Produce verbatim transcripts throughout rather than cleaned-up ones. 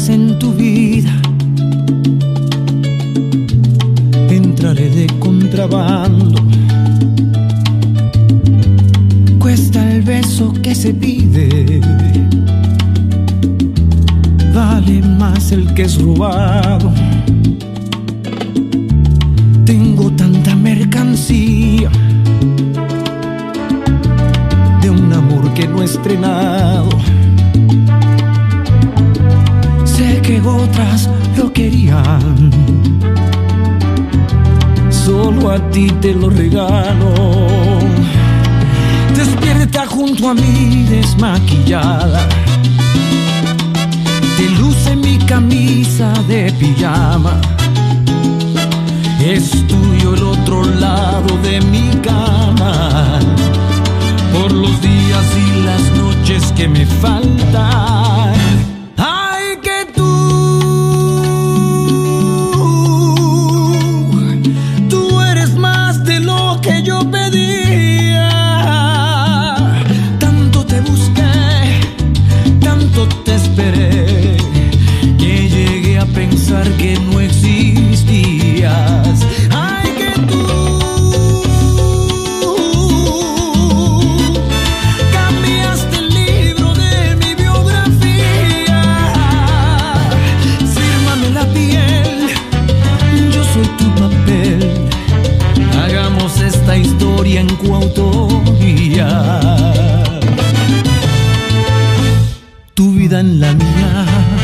vez en tu vida entraré de contrabando. Cuesta el beso que se pide, vale más el que es robado. Tengo tanta mercancía de un amor que no he estrenado. Sé que otras lo querían, solo a ti te lo regalo. Despierta junto a mí desmaquillada, te luce mi camisa de pijama. Es tuyo el otro lado de mi cama, por los días y las noches que me faltan. Ay, que tú, tú eres más de lo que yo pedía. Tanto te busqué, tanto te esperé, que llegué a pensar que no existías. Ay, que tú cambiaste el libro de mi biografía. Fírmame la piel, yo soy tu papel. Hagamos esta historia en coautoría. Tu vida en la mía.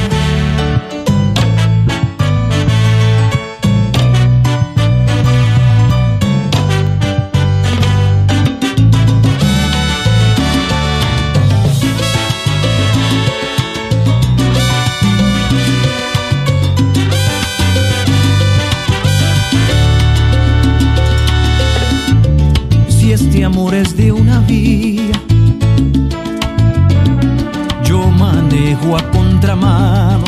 Este amor es de una vía, yo manejo a contramano,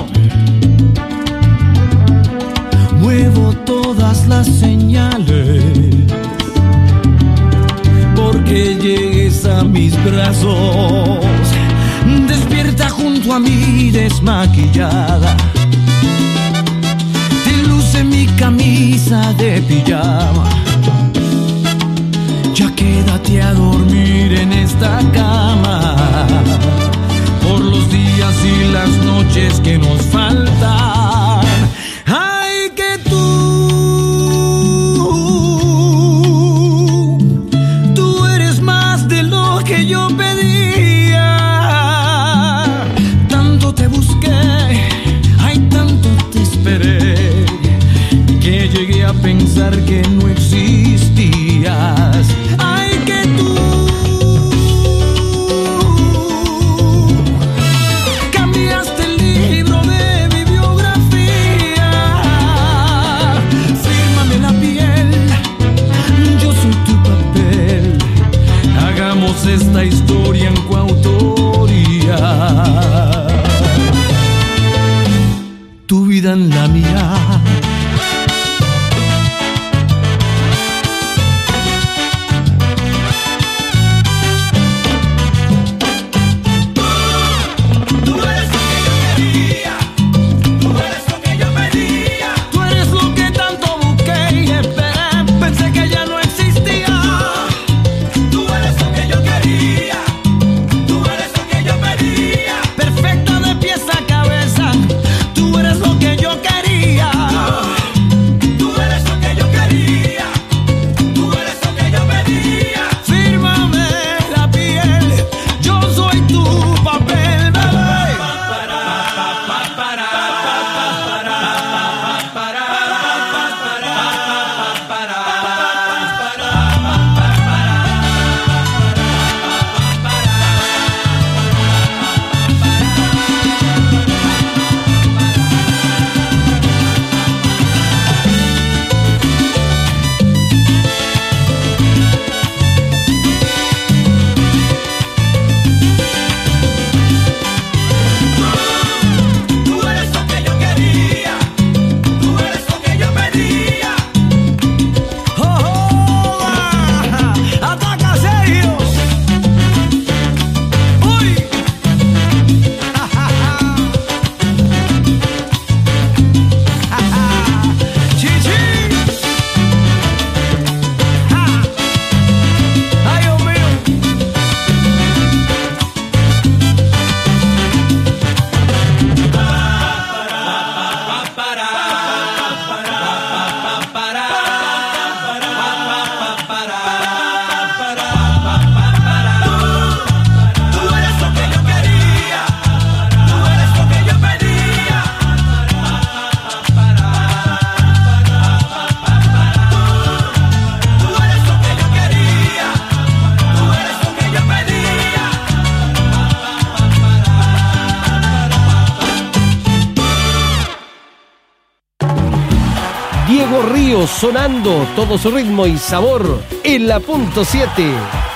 muevo todas las señales, porque llegues a mis brazos. Despierta junto a mí desmaquillada, te luce mi camisa de pijama. Ya quédate a dormir en esta cama, por los días y las noches que nos faltan. Ay, que tú, tú eres más de lo que yo pedía. Tanto te busqué, ay, tanto te esperé, que llegué a pensar que no existías. Ay, que tú cambiaste el libro de mi biografía. Fírmame la piel, yo soy tu papel. Hagamos esta historia en coautoría. Tu vida en la mía. Perfecta de pies a cabeza, tú eres lo que yo quería. Diego Ríos sonando todo su ritmo y sabor en la punto siete.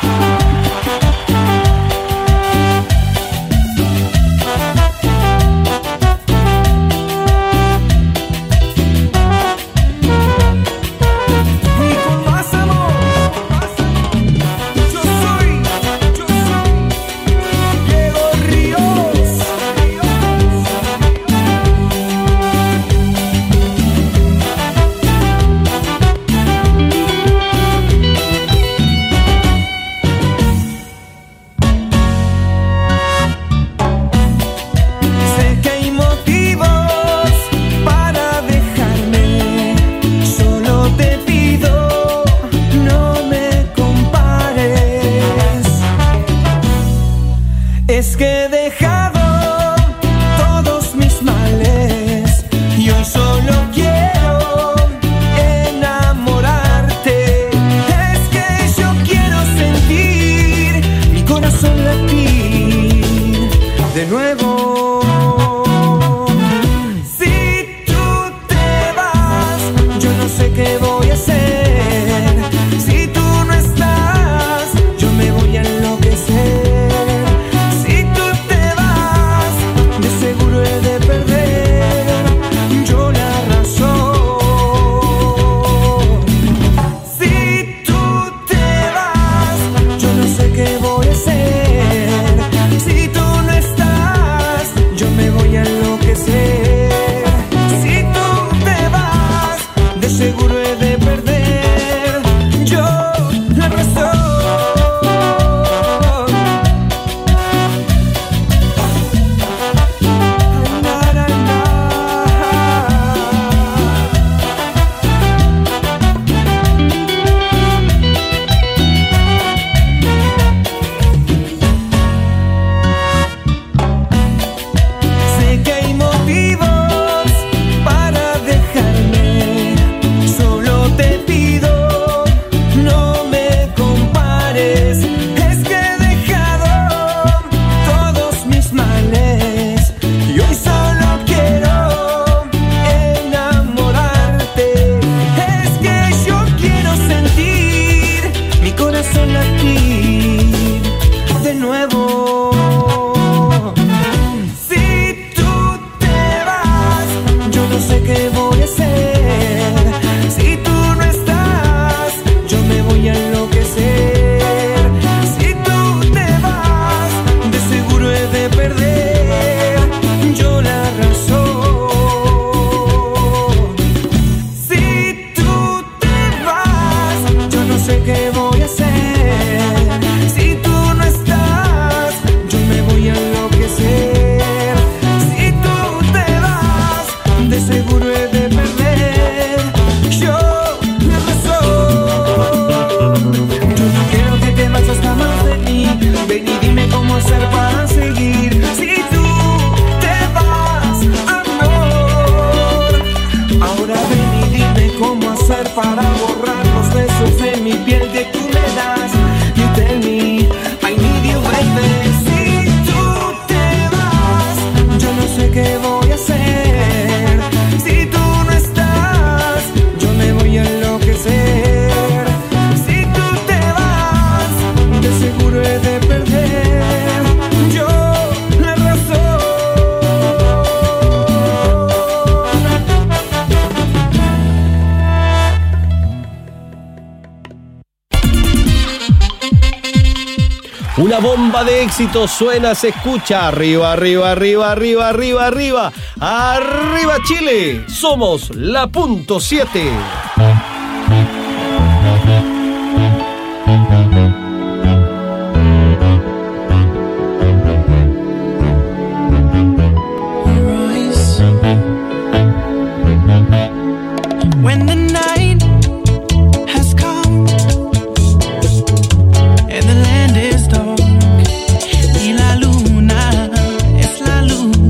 Una bomba de éxito suena, se escucha. Arriba, arriba, arriba, arriba, arriba, arriba. Arriba Chile. Somos la punto siete.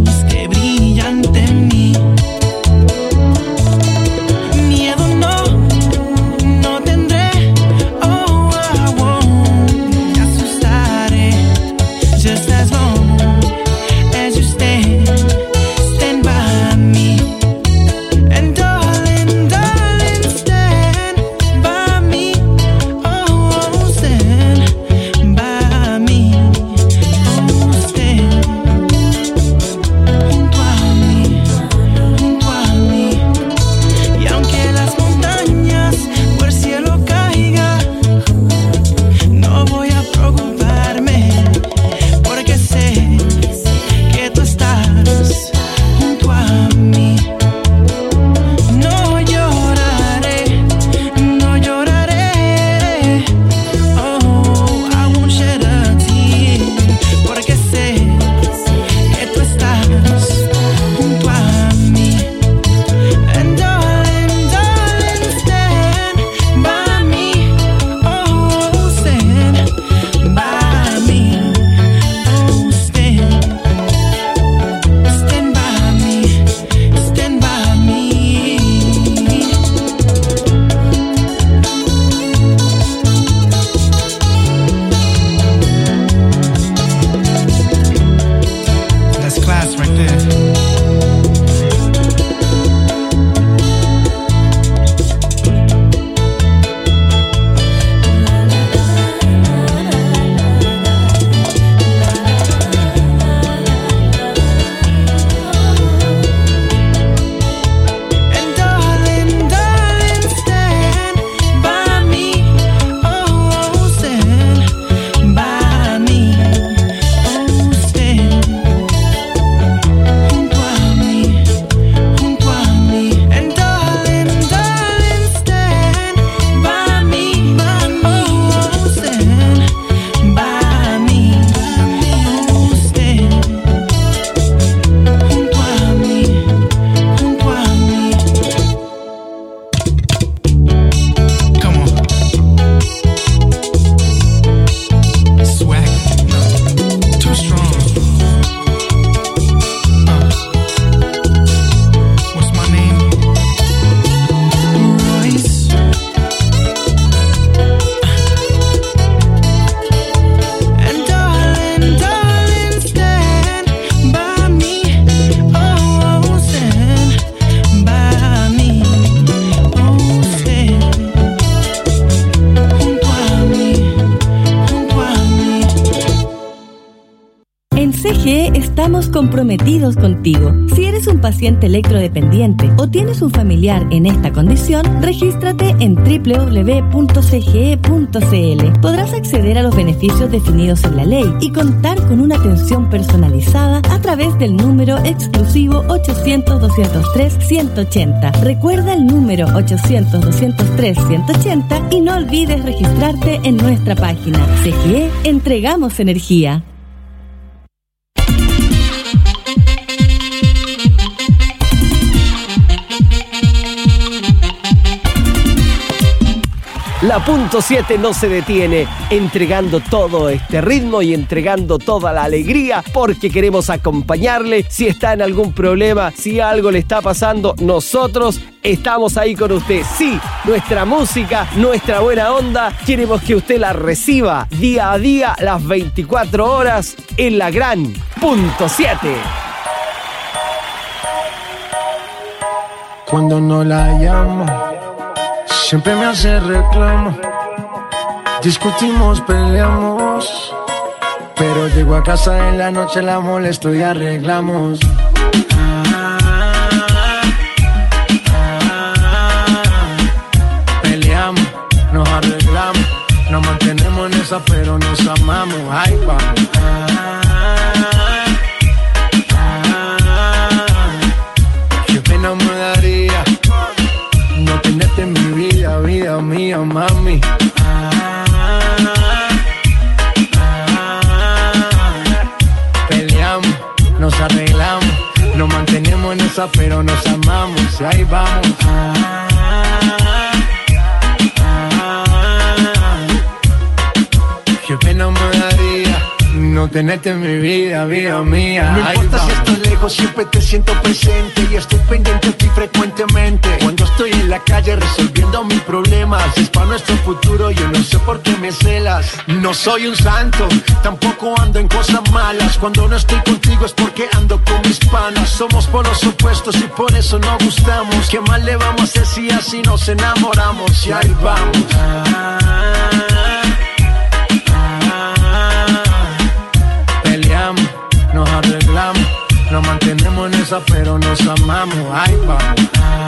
Miedo no En C G E estamos comprometidos contigo. Si eres un paciente electrodependiente o tienes un familiar en esta condición, regístrate en doble u doble u doble u punto c g e punto c l. Podrás acceder a los beneficios definidos en la ley y contar con una atención personalizada a través del número exclusivo ochocientos, doscientos tres, ciento ochenta. Recuerda el número ochocientos, doscientos tres, ciento ochenta y no olvides registrarte en nuestra página. C G E, entregamos energía. La punto siete no se detiene, entregando todo este ritmo y entregando toda la alegría porque queremos acompañarle. Si está en algún problema, si algo le está pasando, nosotros estamos ahí con usted. Sí, nuestra música, nuestra buena onda, queremos que usted la reciba día a día, las veinticuatro horas en la gran punto siete. Cuando no la llamo, siempre me hace reclamo. Discutimos, peleamos, pero llego a casa en la noche, la molesto y arreglamos. Peleamos, nos arreglamos, nos mantenemos en esa, pero nos amamos. Ay, vamos. Qué pena me daría no tenerte en mi vida, vida mía, mami. Peleamos, nos arreglamos, nos mantenemos en esa, pero nos amamos. Y ahí vamos. Qué pena me daría no tenerte en mi vida, vida mía. No importa si estás lejos, siempre te siento presente y estoy pendiente de ti frecuentemente. Cuando estoy en la calle resolviendo mis problemas, es para nuestro futuro, yo no sé por qué me celas. No soy un santo, tampoco ando en cosas malas. Cuando no estoy contigo es porque ando con mis panas. Somos polos opuestos y por eso nos gustamos. ¿Qué más le vamos a hacer si así nos enamoramos? Y ahí vamos. Nos arreglamos, nos mantenemos en esa, pero nos amamos. Ay, vamos.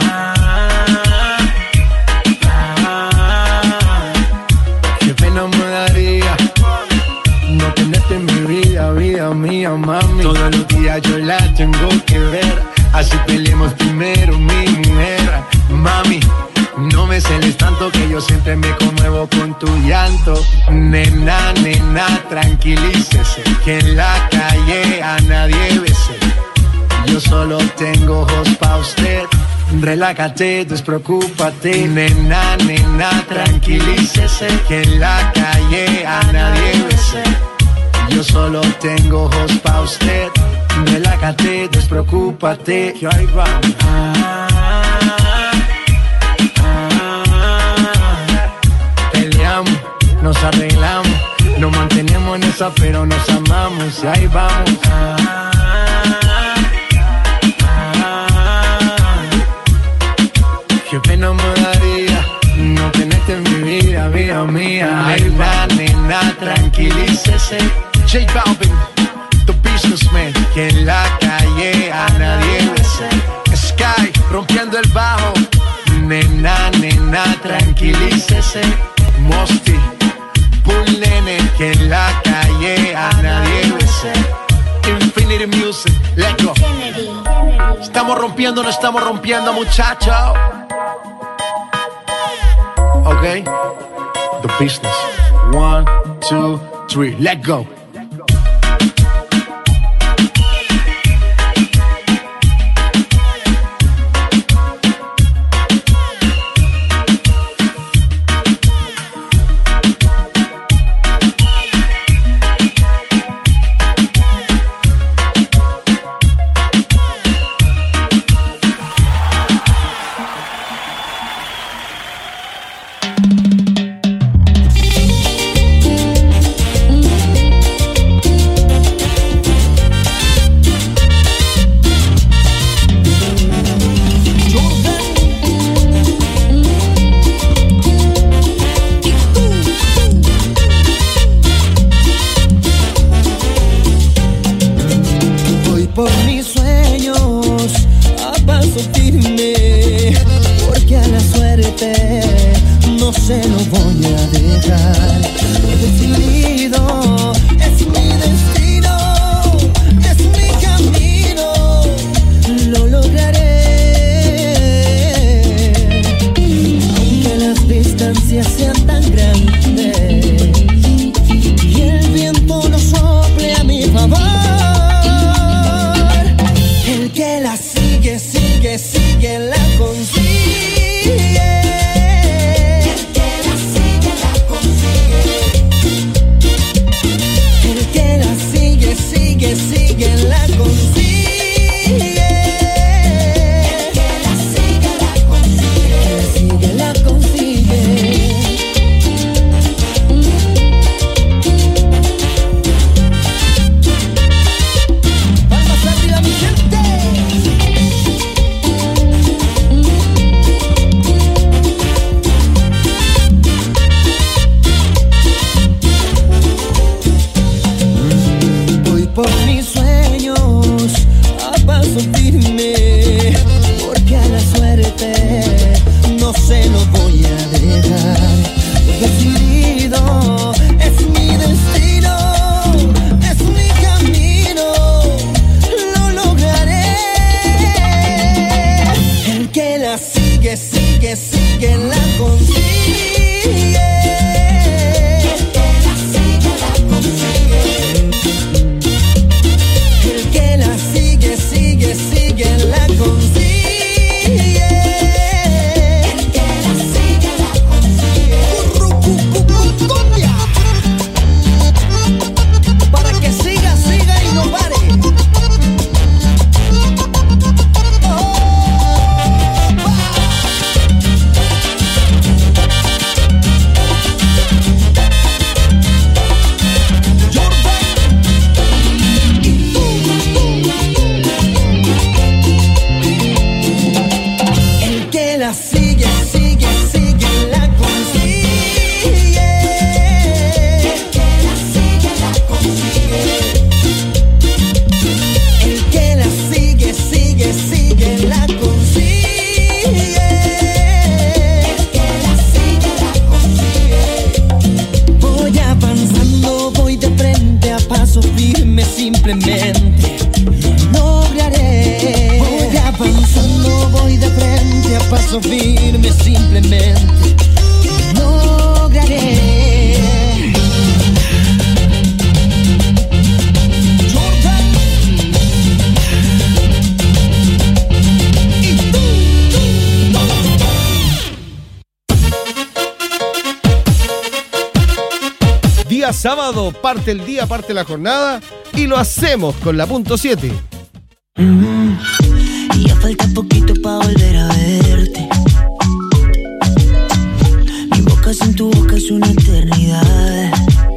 Qué pena me daría no tenerte en mi vida, vida mía, mami. Todos los días yo la tengo que ver, así peleemos primero, mi mujer. Mami, no me celes tanto que yo siempre me conmuevo con tu llanto. Nena, nena, tranquilícese, que en la calle a nadie bese. Yo solo tengo ojos pa' usted. Relájate, despreocúpate. Nena, nena, tranquilícese, que en la calle a nadie bese. Yo solo tengo ojos pa' usted. Relájate, despreocúpate. Que ahí vamos. Nos arreglamos, nos mantenemos en esa, pero nos amamos. Y ahí vamos. Qué pena me daría no tenerte en mi vida, vida mía. Nena, nena, tranquilícese. J Balvin, the businessman, que en la calle a nadie bese. Sky, rompiendo el bajo. Nena, nena, tranquilícese. Mosty, Bull Nene, que en la calle a nadie bese. Infinity Music, let's go. Estamos rompiendo, no estamos rompiendo, muchachos. Ok, the business. One, two, three, let's go. se lo voy a dejar. He decidido, es mi destino, es mi camino, lo lograré. Aunque las distancias sean tan grandes y el viento no sople a mi favor, el que la sigue, sigue, sigue, la consigue. El que la sigue, la consigue. El que la sigue, sigue, sigue, la consigue. El que la sigue, la consigue. El que la sigue, la consigue. Palmas arriba, mi gente. Voy por mis sueños a paso firme, porque a la suerte no se lo voy a dejar. Decidido, es mi destino, es mi camino, lo lograré. El que la sigue, sigue, sigue, la consigue. El que la sigue, la consigue. El que la sigue, sigue, sigue, la consigue. El que la sigue, la consigue. Currucucucucumbia. Para que siga, siga y no pare. Oh, el que la sigue, sigue, sigue, la consigue. El que la sigue, la consigue. El que la sigue, sigue, sigue, la consigue. El que la sigue, la consigue. Voy avanzando, voy de frente a paso firme, simplemente lograré. Voy avanzando, voy de frente a paso firme, simplemente lograré. Jordan. Y tú, Día sábado, parte el día, parte la jornada y lo hacemos con la punto siete. Y ya falta poquito pa' volver a verte. Mi boca sin tu boca es una eternidad.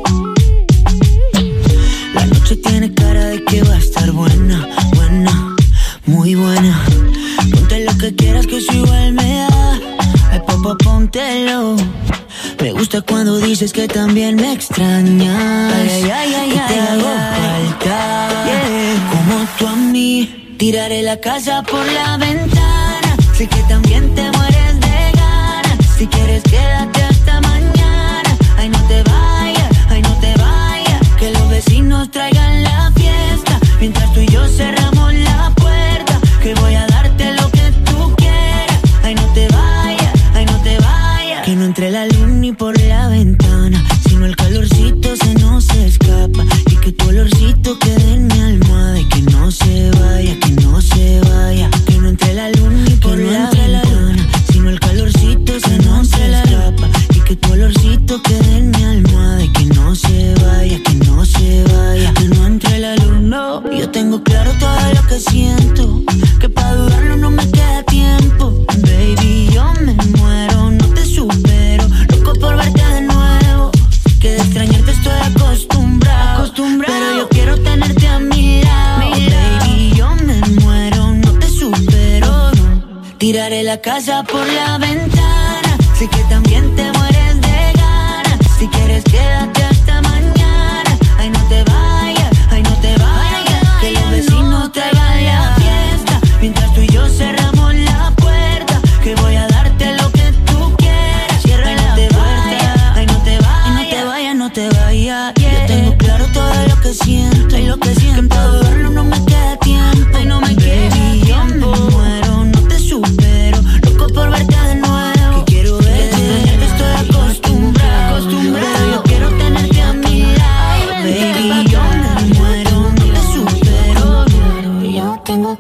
La noche tiene cara de que va a estar buena, buena, muy buena. Ponte lo que quieras que eso igual me da. Ay, papá, póntelo. Me gusta cuando dices que también me extrañas. Ay, ay, ay, y te hago falta, yeah. Como tú a mí. Tiraré la casa por la ventana. Sé que también te mueres de ganas. Si quieres quédate hasta mañana. Ay, no te vayas, ay, no te vayas. Que los vecinos traigan la fiesta. Mientras tú y yo cerramos la puerta. Que voy a darte lo que tú quieras. Ay, no te vayas, ay, no te vayas. Que no entre la luz ni por la ventana. Sino el calorcito se nos escapa. Y que tu olorcito quede en mi almohada. Y que no se vaya, que no se vaya. Que no entre la luz ni por la ventana. Sino el calorcito se nos escapa. Y que tu olorcito quede en mi almohada. Y que no se vaya, que no se vaya. Que no entre la luz, no. Yo tengo claro todo lo que siento. Que pa' dudarlo no me queda tiempo. Baby, yo me muero, no te supero. Loco por verte de nuevo. Que de extrañarte estoy acostumbrado, acostumbrado. Pero yo quiero tenerte a mi lado. Baby, yo me muero, no te supero, no. Tiraré la casa por la ventana. Sé que también te mueres de ganas. Si quieres quédate hasta mañana. Ay, no te vayas, ay, no te vayas. Que los vecinos traigan la fiesta. Mientras tú y yo cerramos la puerta. Que voy a darte lo que tú quieras. Cierra la puerta.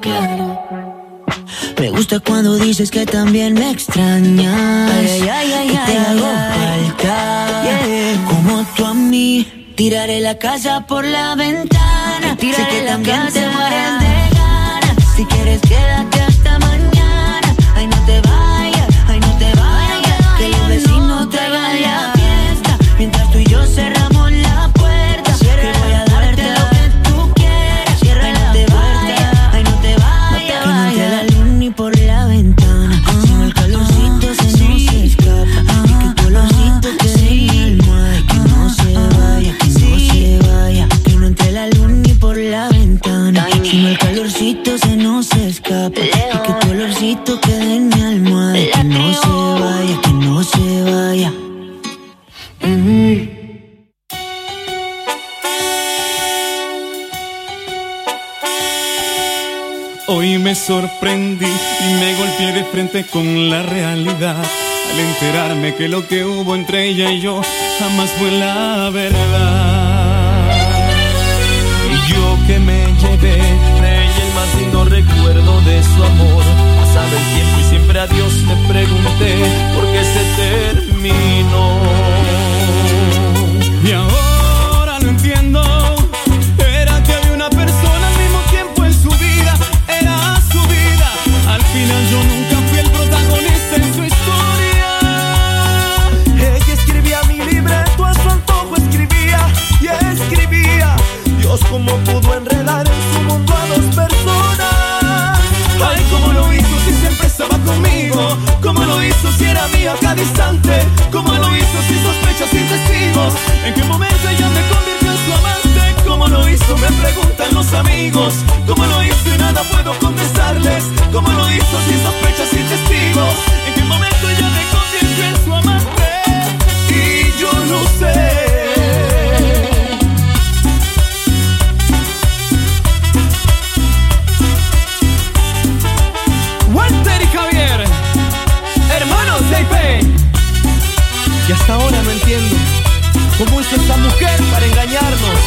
claro. Me gusta cuando dices que también me extrañas. Ay, ay, ay, que te hago falta. Yeah. Como tú a mí. Tiraré la casa por la ventana. Tiraré sé que la también casa. Te mueres de ganas. Si quieres quédate hasta mañana. Ay, no te vayas, ay, no te vayas. Que los vecinos te hagan la fiesta. Mientras tú y yo cerramos la puerta. Cierra, que voy a darte lo que tú quieras. Cierra, ay, no te vayas, ay, no te vayas. Que no entre la luz ni por la ventana. Ah, sino el calorcito se sí. nos escapa. Ah, y que tu olorcito quede en mi almohada. Que no se vaya, que no se vaya. Que no entre la luz ni por la ventana. Sino el calorcito se nos escapa. Y que tu olorcito quede en mi almohada. Que no se vaya, que no se vaya. Mm-hmm. Hoy me sorprendí y me golpeé de frente con la realidad al enterarme que lo que hubo entre ella y yo jamás fue la verdad. Y yo que me llevé de ella el más lindo recuerdo de su amor. Pasado el tiempo y siempre a Dios le pregunté por qué se terminó. Y ahora lo entiendo. Era que había una persona al mismo tiempo en su vida. Era su vida. Al final yo nunca fui el protagonista en su historia. Ella escribía mi libreto a su antojo. Escribía y escribía. Dios cómo pudo enredar en su mundo a dos personas. Ay, cómo lo hizo si siempre estaba conmigo. Cómo lo hizo si era mía cada instante. Cómo lo hizo sin sospechas, sin testigos. En qué momento ella me convirtió en su amante. Cómo lo hizo me preguntan los amigos. Cómo lo hizo y nada puedo contestarles. Cómo lo hizo sin sospechas, sin testigos. En qué momento ella me convirtió en su amante. Y yo no sé. Y hasta ahora no entiendo cómo hizo esta mujer para engañarnos.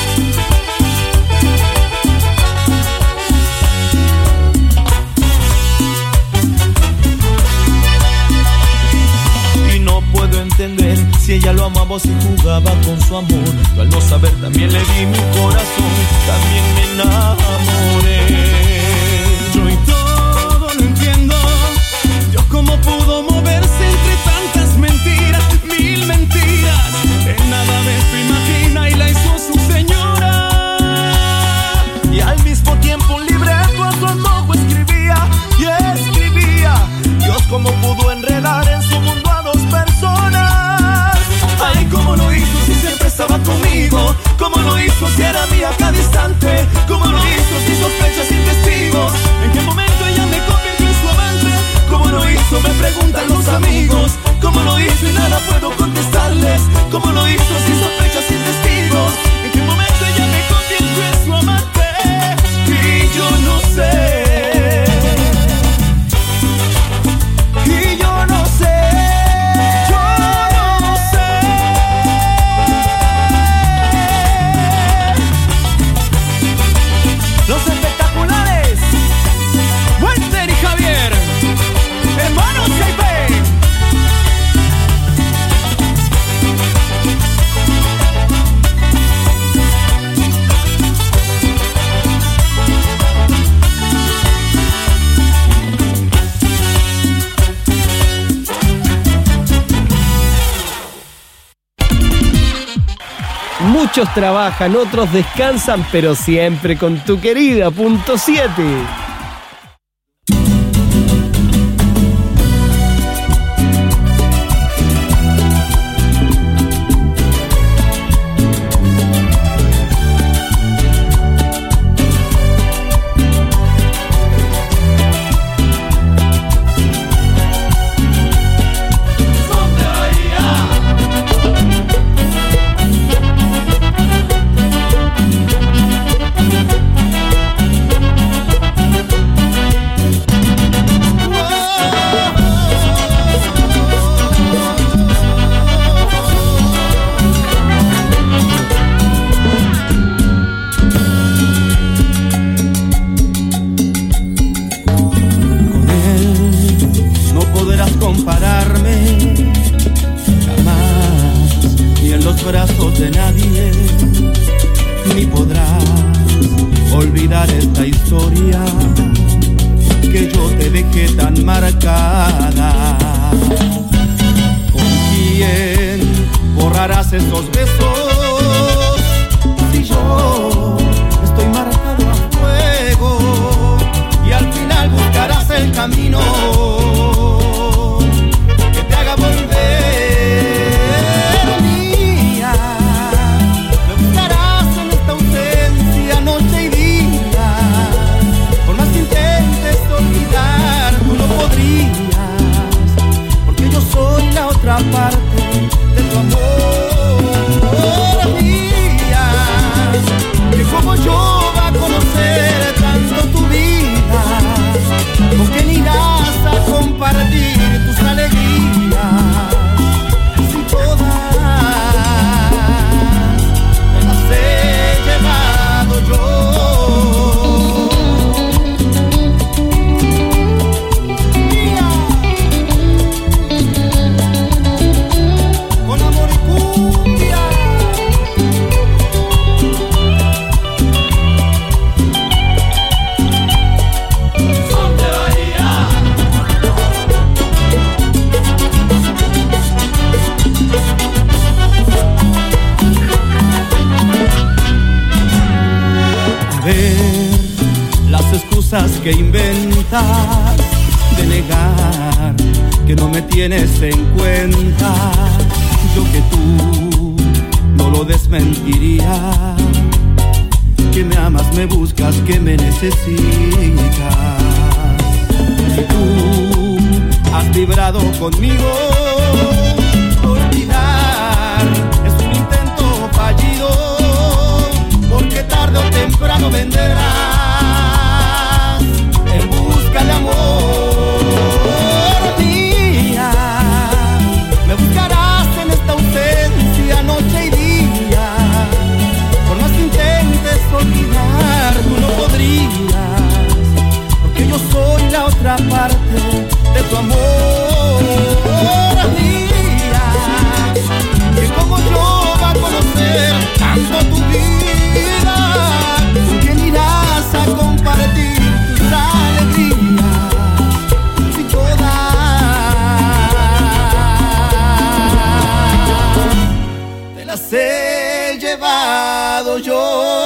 Y no puedo entender si ella lo amaba o si jugaba con su amor. Yo al no saber también le di mi corazón, también me enamoré. Yo y todo lo entiendo. Dios cómo pudo moverse entre tantas mentiras, mil mentiras. En nada de esto imagina y la hizo su señora. Y al mismo tiempo un libreto a su antojo escribía y escribía. Dios cómo pudo enredar en su mundo a dos personas. Ay, cómo lo hizo si siempre estaba conmigo. Cómo lo hizo si era mía cada instante. Cómo lo hizo sin sospechas, sin testigos. En qué momento ella me convirtió en su amante. Cómo lo hizo me preguntan los amigos. Cómo lo hizo y nada puedo contestarles. Cómo lo hizo sin sospechas, sin testigos. En qué momento ella me convirtió en su amante. Y yo no sé. Y yo no sé. Yo no sé. Los espectaculares Walter y Javier, hermanos Saipe. Muchos trabajan, otros descansan, pero siempre con tu querida punto siete. olvidar esta historia que yo te dejé tan marcada. ¿Con quién borrarás estos besos si yo estoy marcado a fuego? Y al final buscarás el camino que te haga volver mía. Me buscarás en esta ausencia noche y día. Por más que intentes olvidar, tú no podrías, porque yo soy la otra parte de tu amor mía. Que como yo va a conocer tanto tu vida, ¿con quién irás a compartir tus alegrías? Si todas me las he llevado yo. Mía, con amor y cumbia. Las excusas que inventas de negar que no me tienes en cuenta, yo que tú no lo desmentiría, que me amas, me buscas, que me necesitas. Si tú has vibrado conmigo, olvidar es un intento fallido, porque tarde o temprano vendrás en busca de amor mía. Me buscarás en esta ausencia noche y día. Por más que intentes olvidar, tú no podrías, porque yo soy la otra parte de tu amor mía. Que como yo va a conocer tanto tu vida, ¿con quién irás a compartir tus alegrías? Si todas te las he llevado yo.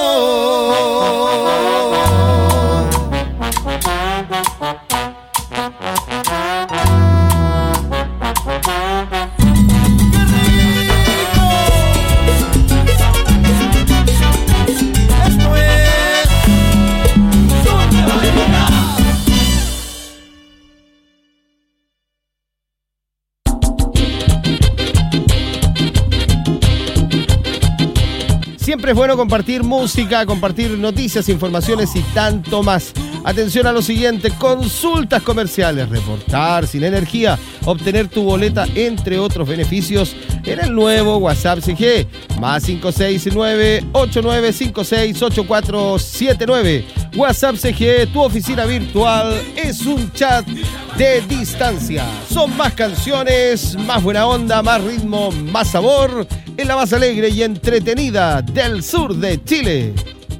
Siempre es bueno compartir música, compartir noticias, informaciones y tanto más. Atención a lo siguiente: consultas comerciales, reportar sin energía, obtener tu boleta, entre otros beneficios, en el nuevo WhatsApp C G, más cinco seis nueve, ocho nueve cinco seis, ocho cuatro siete nueve. WhatsApp C G, tu oficina virtual, es un chat de distancia. Son más canciones, más buena onda, más ritmo, más sabor, en la más alegre y entretenida del sur de Chile.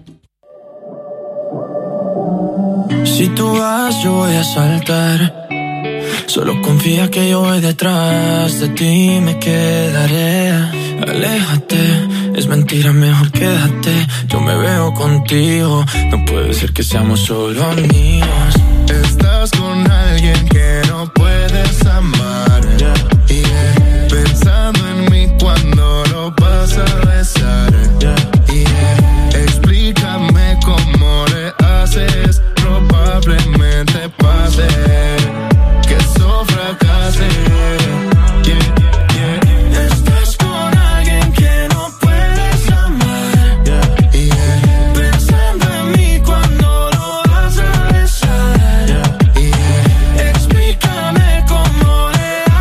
Si tú vas, yo voy a saltar. Solo confía que yo voy detrás de ti, me quedaré. Aléjate, es mentira, mejor quédate. Yo me veo contigo, no puede ser que seamos solo amigos. Estás con alguien que no puedes amar, yeah. Yeah. Pensando en mí cuando lo vas a besar, yeah. Yeah. Explícame cómo le haces. Probablemente pase que eso fracase, yeah, yeah. Estás con alguien que no puedes amar, yeah. Yeah. Pensando en mí cuando lo vas a besar, yeah. Yeah. Explícame cómo le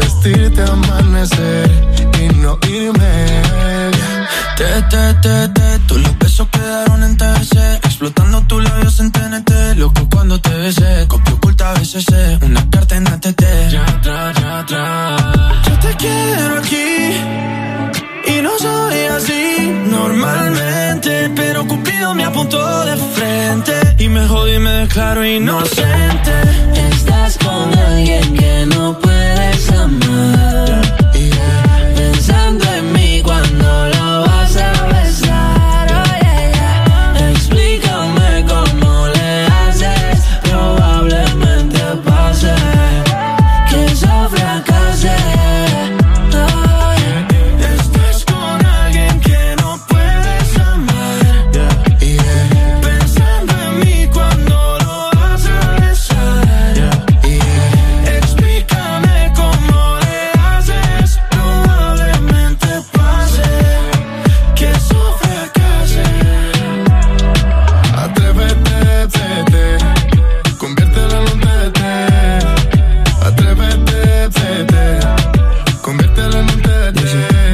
vestirte, amanecer y no irme. Te, te, te, te, todos los besos quedaron en T V C, explotando tus labios en T N T, loco cuando te besé, copia oculta B C C, una carta en A T T. Ya atrás, ya atrás. Yo te quiero aquí y no soy así normalmente, pero Cupido me apuntó de frente y me jodí y me declaro inocente. Estás con alguien que no puedes amar, yeah. Pensando en mí cuando lo vas a besar, oh, yeah, yeah. Explícame cómo le haces, probablemente pase que eso fracase. Oh, yeah. Estás con alguien que no puedes amar, yeah, yeah. Pensando en mí cuando lo vas a besar, yeah, yeah. Explícame cómo le haces, probablemente pase que eso fracase. Atrévete, tete, conviértelo en un tete. Atrévete, tete, conviértelo en un tete.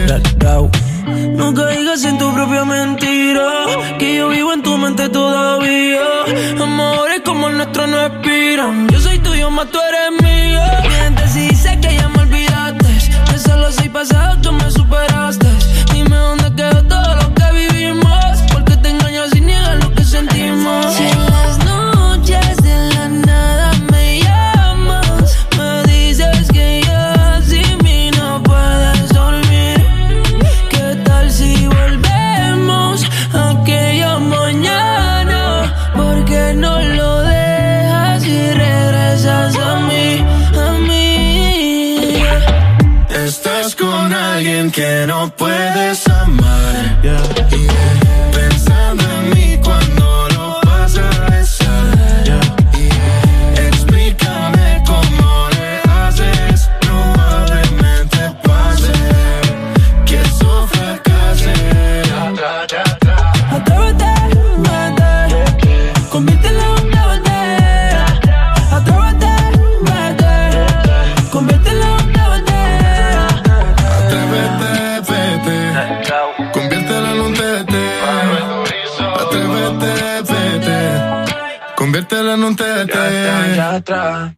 No caigas en tu propia mentira, que yo vivo en tu mente todavía. Amores como el nuestro no expiran. Yo soy tuyo, más tú eres mío. Mientes y sé que ya me olvidaste, que solo soy pasado, tú me superaste. Dime dónde quedó todo lo que vivimos, porque te engañas y niegas lo que sentimos. Si en las noches de la nada me llamas, me dices que ya sin mí no puedes dormir. ¿Qué tal si volvemos a aquella mañana? Porque no lo dejas y regresas a mí, a mí. Estás con alguien que no puedes amar, yeah, yeah. Pensando en mí cuando lo vas a besar, yeah, yeah. Explícame cómo le haces, probablemente pase que eso fracase. Atrévete, vete, conviértelo en un debate. Atrévete, vete, conviértelo en un debate. Atrévete, vete, conviértelo en un tete. Atrévete, vete, conviértelo en un tete.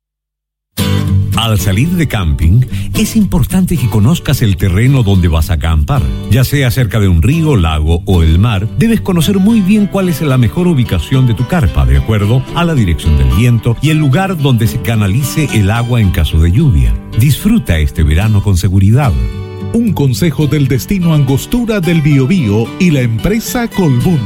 Al salir de camping, es importante que conozcas el terreno donde vas a acampar. Ya sea cerca de un río, lago o el mar, debes conocer muy bien cuál es la mejor ubicación de tu carpa, de acuerdo a la dirección del viento y el lugar donde se canalice el agua en caso de lluvia. Disfruta este verano con seguridad. Un consejo del Destino Angostura del Biobío y la empresa Colbún.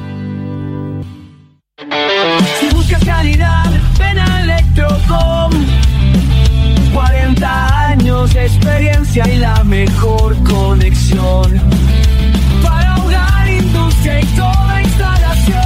Si buscas calidad, ven a Electrocom. cuarenta años de experiencia y la mejor conexión para hogar, industria y toda instalación.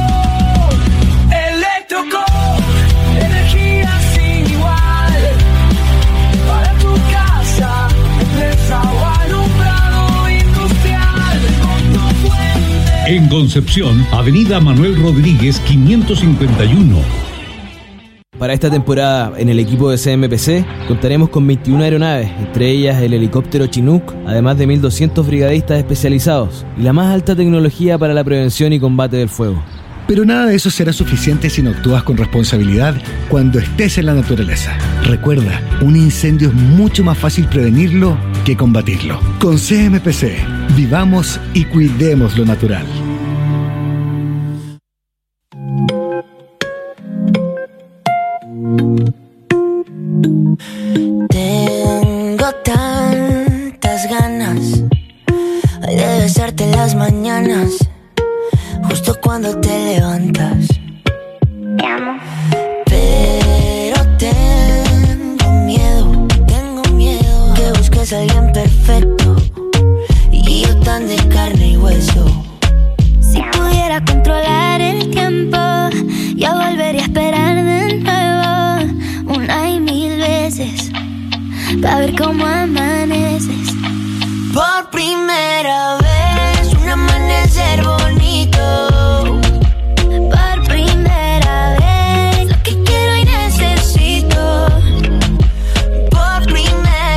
Electrocom, energía sin igual para tu casa, empresa o alumbrado industrial. En Concepción, Avenida Manuel Rodríguez quinientos cincuenta y uno. Para esta temporada, en el equipo de C M P C, contaremos con veintiuna aeronaves, entre ellas el helicóptero Chinook, además de mil doscientos brigadistas especializados y la más alta tecnología para la prevención y combate del fuego. Pero nada de eso será suficiente si no actúas con responsabilidad cuando estés en la naturaleza. Recuerda, un incendio es mucho más fácil prevenirlo que combatirlo. Con C M P C, vivamos y cuidemos lo natural. Tengo tantas ganas de besarte en las mañanas, justo cuando te levantas. Te amo. Pero tengo miedo, tengo miedo que busques a alguien perfecto y yo tan de carne y hueso. Si pudiera controlar el tiempo, yo volvería a esperar de nuevo, una y mil veces, para ver cómo amaneces. Por primera vez, un amanecer bonito. Por primera vez, lo que quiero y necesito. Por primera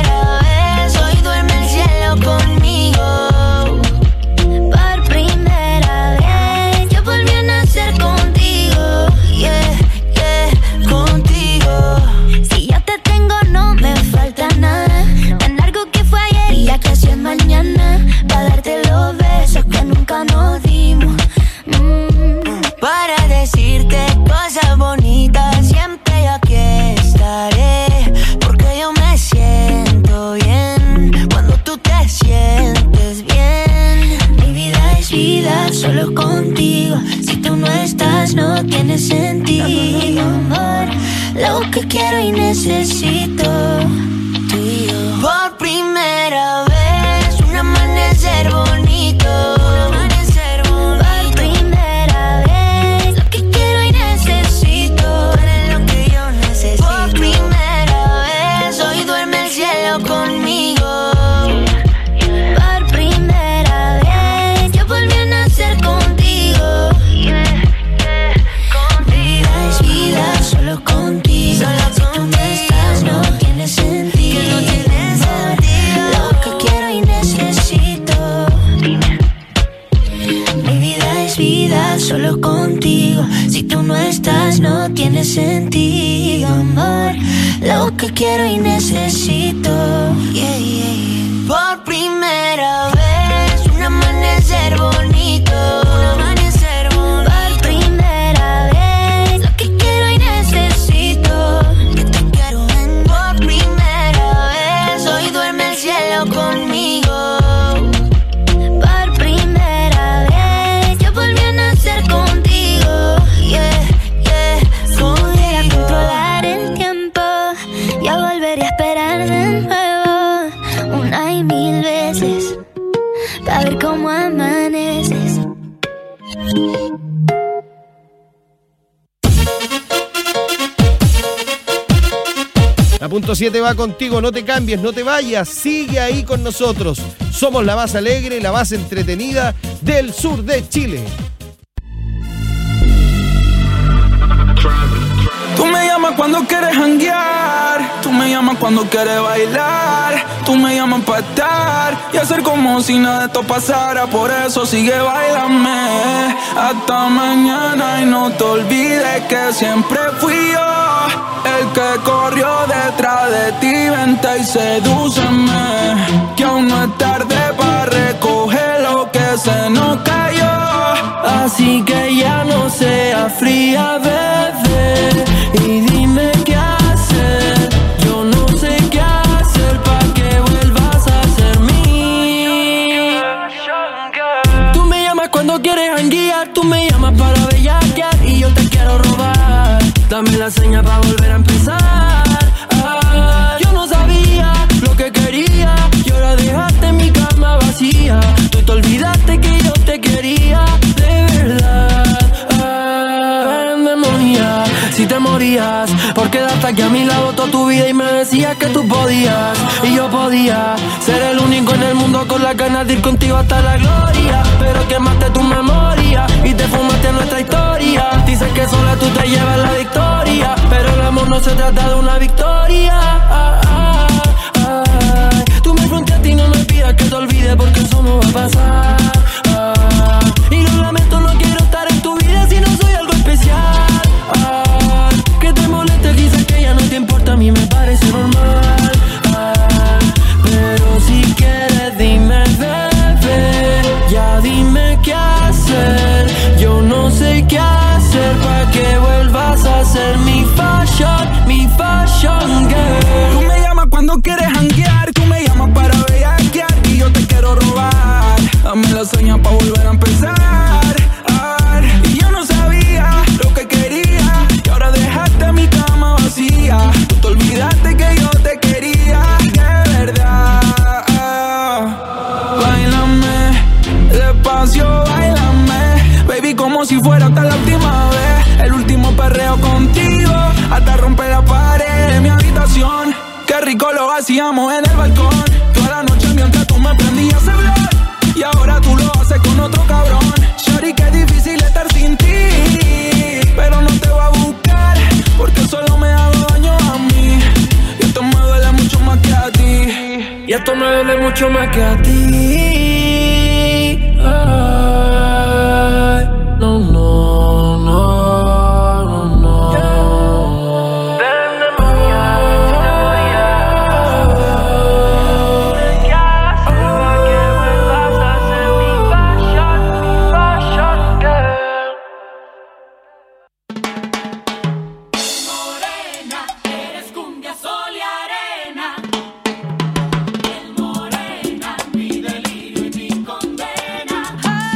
tiene sentido, amor. Lo que quiero y necesito, tú y yo. Por primera vez, un amanecer bonito. Un amanecer bonito. Por primera vez, lo que quiero y necesito. Eres lo que yo necesito. Por primera vez, hoy duerme el cielo conmigo. Por primera vez, yo volví a nacer contigo. Vida es vida, solo contigo. Solo si tú no estás, no tiene sentido. Que no tiene sentido. Lo que quiero y necesito. Mi vida es vida, solo contigo. Si tú no estás, no tiene sentido, amor. Lo que quiero y necesito. Yeah, yeah, yeah. Por primera vez, un amanecer bonito. Un amanecer bonito. Por primera vez, lo que quiero y necesito. Que te quiero en. Por primera vez, hoy duerme el cielo conmigo. Por primera vez, yo volví a nacer contigo. Yeah, yeah. Si pudiera controlar el tiempo, ya volvería a esperar de nuevo una y mil veces para ver cómo amaneces. La punto siete va contigo, no te cambies, no te vayas, sigue ahí con nosotros. Somos la más alegre, la más entretenida del sur de Chile. Tú me llamas cuando quieres janguear, tú me llamas cuando quieres bailar, tú me llamas para estar y hacer como si nada de esto pasara. Por eso sigue, bailame hasta mañana y no te olvides que siempre fui yo el que corrió detrás de ti. Vente y sedúceme, que aún no es tarde para recoger lo que se nos cayó. Así que ya no seas fría, bebé, y dime qué hacer. Yo no sé qué hacer pa' que vuelvas a ser mí. Tú me llamas cuando quieres janguear, tú me llamas para bellaquear y yo te quiero robar. Dame la seña pa' volver a empezar. Ah, yo no sabía lo que quería y ahora dejaste mi cama vacía. Tú te olvidaste que yo te quería de verdad. Ah, demonía, si te morías por quedarte aquí a mi lado toda tu vida y me decías que tú podías y yo podía ser el único en el mundo con la ganas de ir contigo hasta la gloria. Pero quemaste tu memoria y te fumaste nuestra historia. Dices que sola tú te llevas la victoria, pero el amor no se trata de una victoria. Ah, ah, ah. Tú me fronteaste y no me pidas que te olvides porque eso no va a pasar. Ah, y lo lamento, no quiero estar en tu vida si no soy algo especial. Ah, que te moleste quizás que ya no te importa, a mí me parece normal. Ah, pero si quieres dime, bebé, ya dime qué hacer. Yo no sé qué hacer pa' que vuelvas a ser mi fashion, mi fashion girl. Tú me llamas cuando quieres janguear, tú me llamas para bellaquear y yo te quiero robar. Dame la seña pa' volver a empezar. Ah, y yo no sabía lo que quería y ahora dejaste mi cama vacía. Tú te olvidaste que yo te quería de verdad. Báilame despacio, báilame, baby, como si fuera hasta la última vez. El último perreo contigo hasta romper la pared de mi habitación. Qué rico lo hacíamos en el balcón. Toda la noche mientras tú me prendías el blog y ahora tú lo haces con otro cabrón. Shorty, qué difícil estar sin ti, pero no te voy a buscar porque solo me hago daño a mí. Y esto me duele mucho más que a ti. Y esto me duele mucho más que a ti. Ay, no, no, no, no, no. Ven de mañana, si te morías. ¿Qué haces para que vuelvas a ser mi fashion, mi fashion girl? Morena, eres cumbia, sol y arena. El morena, mi delirio y mi condena.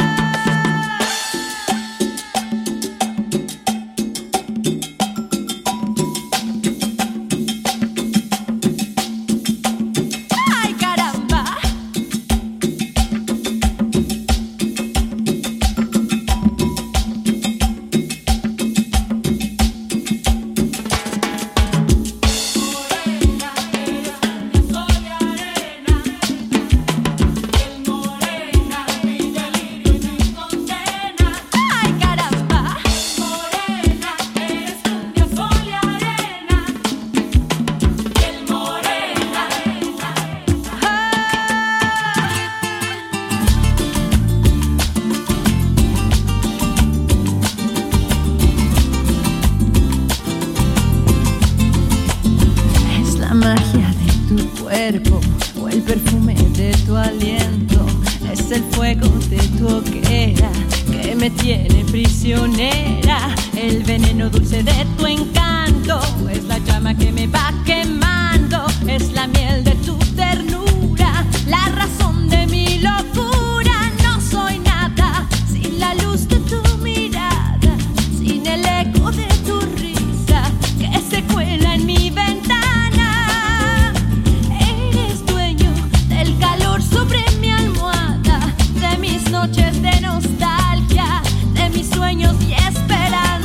el perfume de tu aliento, es el fuego de tu hoguera que me tiene prisionera. El veneno dulce de tu encanto es la llama que me va quemando, es la miel de tu ternura, la razón de mi locura. No soy nada sin la luz de tu mirada, sin el eco de tu risa que se cuela en mi ventana. Eres dueño del calor sobre mi almohada, de mis noches de nostalgia, de mis sueños y esperanzas.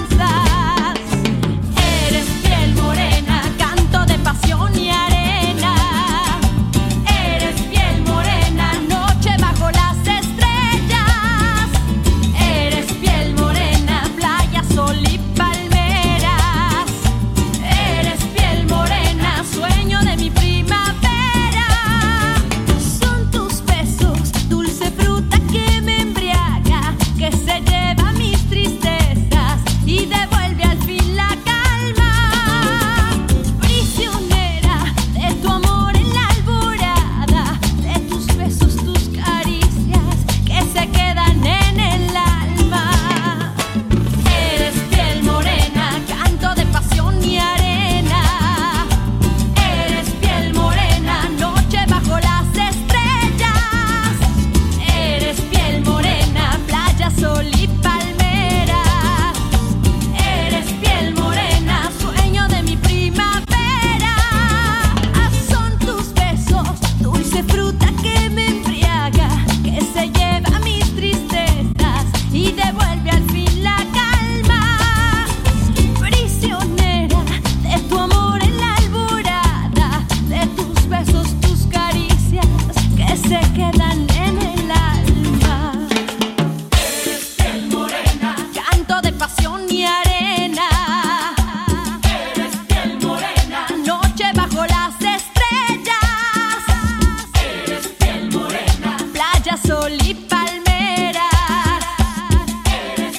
Eres piel morena, canto de pasión y arena. Eres piel morena, noche bajo las estrellas. Eres piel morena, playa, sol y palmeras. Eres piel morena, sueño de mi primavera. Son tus besos, dulce fruta que me embriaga, que se lleva mis tristezas y devuelve al fin la calma. Prisionera de tu amor en la alborada, de tus besos, tus caricias que se quedan en el alma. Eres piel morena, canto de pasión y arena. Eres piel morena, noche bajo las estrellas. Eres piel morena, playa, sol y palmeras. Eres piel morena, sueño de mi primavera. Son tus besos, dulce fruta que me embriaga, que se lleva mis tristezas y devuelve al fin la calma. Prisionera de tu amor en la alborada, de tus besos, tus caricias que se quedan en el alma. Eres piel morena, canto de pasión y arena. Eres piel morena, noche bajo las estrellas. Eres piel morena, playa, sol y palmeras. Eres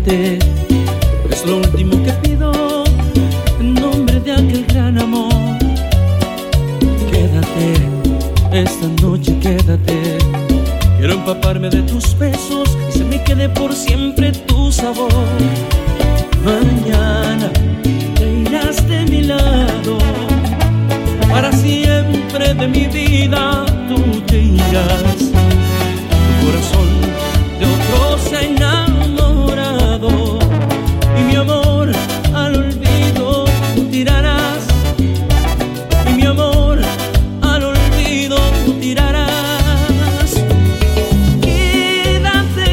quédate, es lo último que pido en nombre de aquel gran amor. Quédate, esta noche quédate, quiero empaparme de tus besos y se me quede por siempre tu sabor. Mañana te irás de mi lado, para siempre de mi vida tú te irás. Tu corazón de otro se ha enamorado y mi amor al olvido tú tirarás. Y mi amor al olvido tú tirarás. Quédate,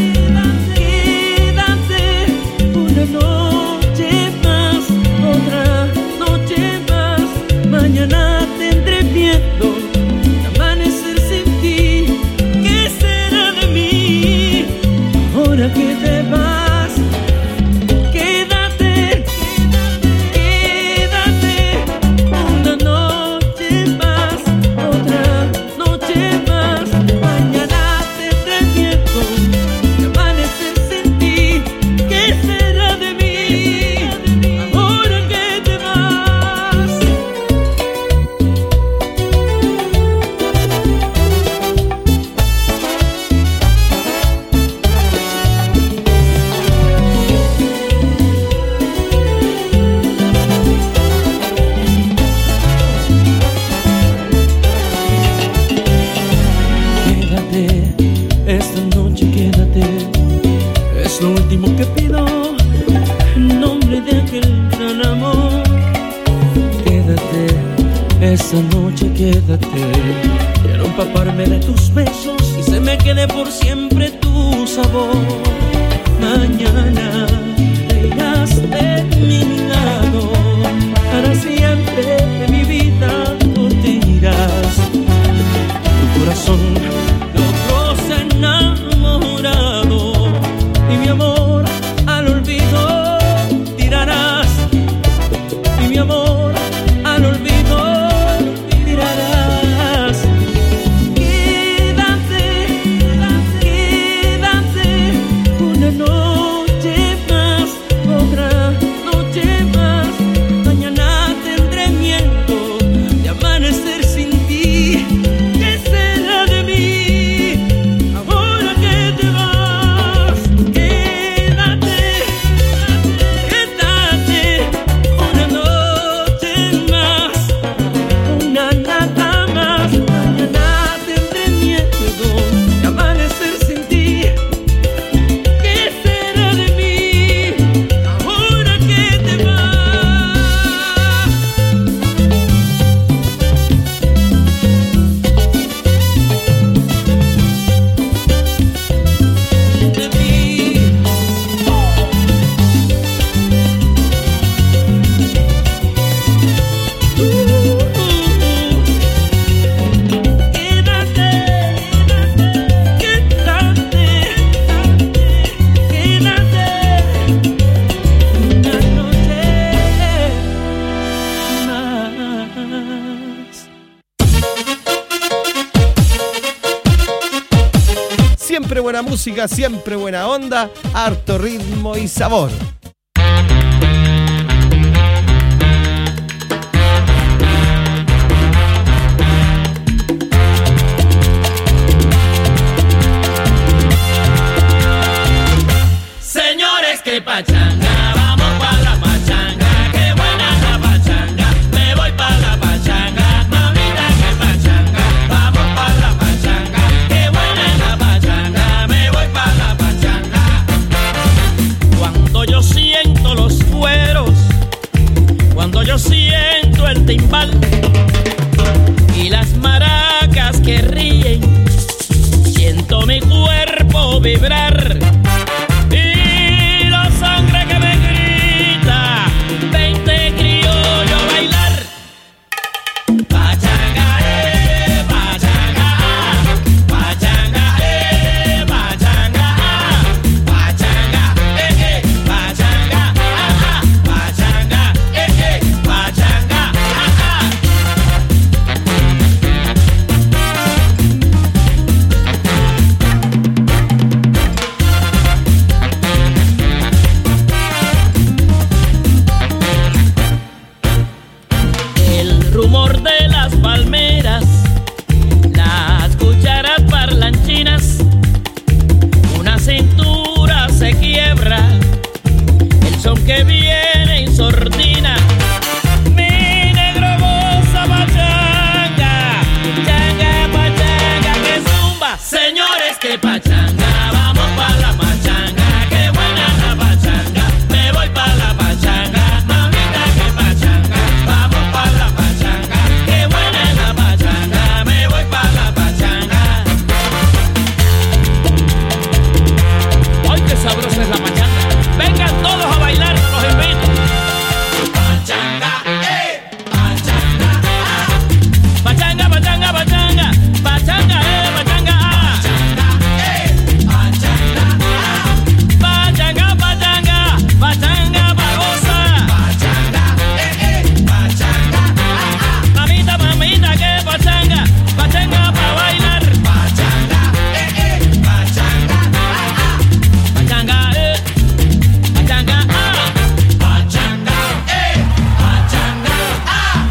quédate una noche más, otra noche más. Mañana tendré miedo de amanecer sin ti. ¿Qué será de mí ahora que te vas? Quédate, quédate una noche más, otra noche más. Mañana tendré miedo de amanecer sin ti. ¿Qué será de mí ahora que te vas? Quédate, esta noche quédate, es lo último que pido en nombre de aquel gran amor. Quédate, esta noche quédate, quiero empaparme de tus besos y se me quede por siempre tu sabor. Mañana te irás de mi lado, para siempre de mi vida tú te irás. Tu corazón de otro se ha enamorado y mi amor al olvido tirarás. Y mi amor al olvido tirarás. Quédate, quédate una noche más, otra noche más. Mañana tendré miedo de amanecer sin ti. ¿Qué será de mí ahora que te vas? Quédate, quédate una noche más, una nada más. Mañana tendré miedo de amanecer sin ti. ¿Qué será de mí ahora que te vas? De mí. Quédate, quédate, quédate una noche más. Siempre buena música, siempre buena onda, harto ritmo y sabor. Señores, que pachanga, vamos pa' la pachanga, qué buena la pachanga, me voy pa' la pachanga, mamita, que pachanga, vamos pa' la pachanga, qué buena la pachanga, me voy pa' la pachanga. Cuando yo siento los cueros, cuando yo siento el timbal y las maracas que ríen, siento mi cuerpo vibrar. Y la sangre que me grita, vente criollo a bailar. Pachanga, eh, pachanga, pachanga, eh, pachanga, pachanga, eh, eh, pachanga, ah, ah, pachanga, eh, eh, pachanga, ah, ah. el rumor de las palmeras, las cucharas parlanchinas, una cintura se quiebra, el son que viene en sordina. Mi negro goza pachanga, changa, pachanga, que zumba. Señores, que pachanga, vamos pa' la pachanga, que buena la pachanga, me voy pa' la pachanga, mamita, que pachanga, vamos pa' la pachanga, que buena la pachanga, me voy pa' la pachanga. ¡Ay, qué sabrosa es la pachanga! ¡Vengan todos a bailar, los invito! Pachanga, eh, pachanga, ah. Pachanga, pachanga, pachanga, pachanga, eh, pachanga, ah. Pachanga, eh, pachanga, ah. Pachanga, pachanga, pachanga pa' gozar. Pachanga, eh, eh, pachanga, ah, ah. Mamita, mamita, que pachanga, pachanga pa' bailar. Pachanga, eh, eh, pachanga, ah, ah. Pachanga, eh, pachanga, ah. Pachanga, eh, pachanga, ah.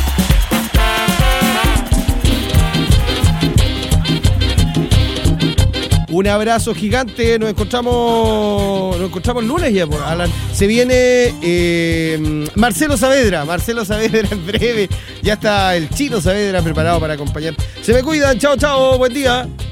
Un abrazo gigante, nos encontramos nos encontramos el lunes ya, pues, Alan. Se viene eh, Marcelo Saavedra, Marcelo Saavedra en breve. Ya está el Chino Saavedra preparado para acompañar. Se me cuidan, chao, chao, buen día.